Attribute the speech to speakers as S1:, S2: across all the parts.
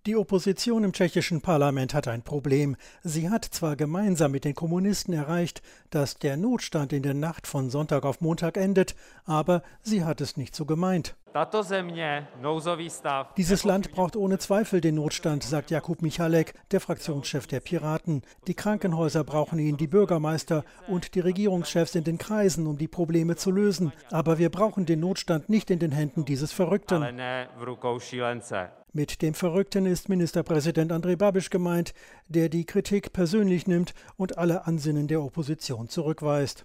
S1: Die Opposition im tschechischen Parlament hat ein Problem. Sie hat zwar gemeinsam mit den Kommunisten erreicht, dass der Notstand in der Nacht von Sonntag auf Montag endet, aber sie hat es nicht so gemeint. Dieses Land braucht ohne Zweifel den Notstand, sagt Jakub Michalek, der Fraktionschef der Piraten. Die Krankenhäuser brauchen ihn, die Bürgermeister und die Regierungschefs in den Kreisen, um die Probleme zu lösen. Aber wir brauchen den Notstand nicht in den Händen dieses Verrückten. Mit dem Verrückten ist Ministerpräsident Andrej Babiš gemeint, der die Kritik persönlich nimmt und alle Ansinnen der Opposition zurückweist.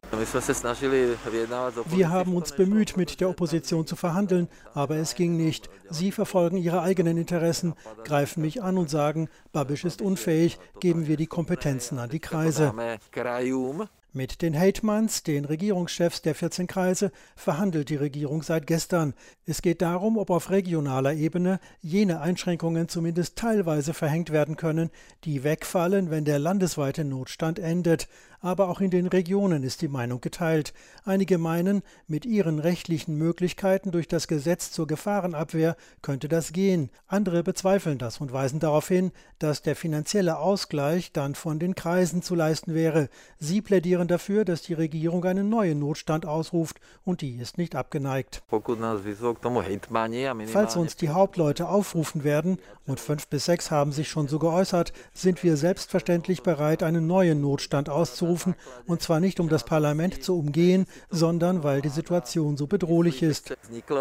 S1: Wir haben uns bemüht, mit der Opposition zu verhandeln, aber es ging nicht. Sie verfolgen ihre eigenen Interessen, greifen mich an und sagen, Babiš ist unfähig, geben wir die Kompetenzen an die Kreise. Mit den Hetmans, den Regierungschefs der 14 Kreise, verhandelt die Regierung seit gestern. Es geht darum, ob auf regionaler Ebene jene Einschränkungen zumindest teilweise verhängt werden können, die wegfallen, wenn der landesweite Notstand endet. Aber auch in den Regionen ist die Meinung geteilt. Einige meinen, mit ihren rechtlichen Möglichkeiten durch das Gesetz zur Gefahrenabwehr könnte das gehen. Andere bezweifeln das und weisen darauf hin, dass der finanzielle Ausgleich dann von den Kreisen zu leisten wäre. Sie plädieren dafür, dass die Regierung einen neuen Notstand ausruft, und die ist nicht abgeneigt. Falls uns die Hauptleute aufrufen werden, und 5 bis 6 haben sich schon so geäußert, sind wir selbstverständlich bereit, einen neuen Notstand auszurufen, und zwar nicht, um das Parlament zu umgehen, sondern weil die Situation so bedrohlich ist.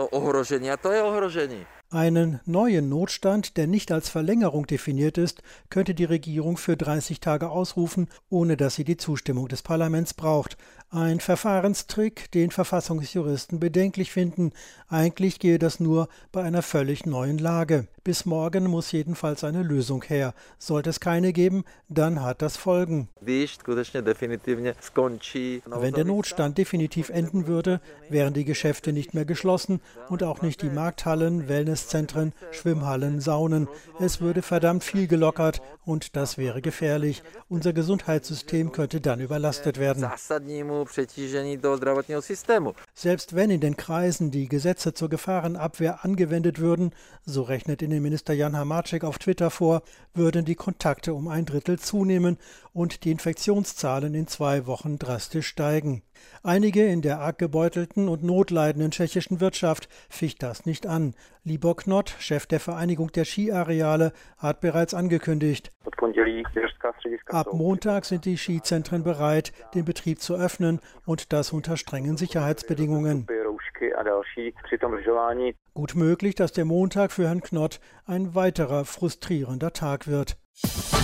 S1: Einen neuen Notstand, der nicht als Verlängerung definiert ist, könnte die Regierung für 30 Tage ausrufen, ohne dass sie die Zustimmung des Parlaments braucht. Ein Verfahrenstrick, den Verfassungsjuristen bedenklich finden. Eigentlich gehe das nur bei einer völlig neuen Lage. Bis morgen muss jedenfalls eine Lösung her. Sollte es keine geben, dann hat das Folgen. Wenn der Notstand definitiv enden würde, wären die Geschäfte nicht mehr geschlossen und auch nicht die Markthallen, Wellnesszentren, Schwimmhallen, Saunen. Es würde verdammt viel gelockert und das wäre gefährlich. Unser Gesundheitssystem könnte dann überlastet werden. Selbst wenn in den Kreisen die Gesetze zur Gefahrenabwehr angewendet würden, so rechnet Innenminister Jan Hamáček auf Twitter vor, würden die Kontakte um 1/3 zunehmen und die Infektionszahlen in 2 Wochen drastisch steigen. Einige in der arg gebeutelten und notleidenden tschechischen Wirtschaft ficht das nicht an. Libor Knott, Chef der Vereinigung der Skiareale, hat bereits angekündigt: Ab Montag sind die Skizentren bereit, den Betrieb zu öffnen, und das unter strengen Sicherheitsbedingungen. Gut möglich, dass der Montag für Herrn Knott ein weiterer frustrierender Tag wird.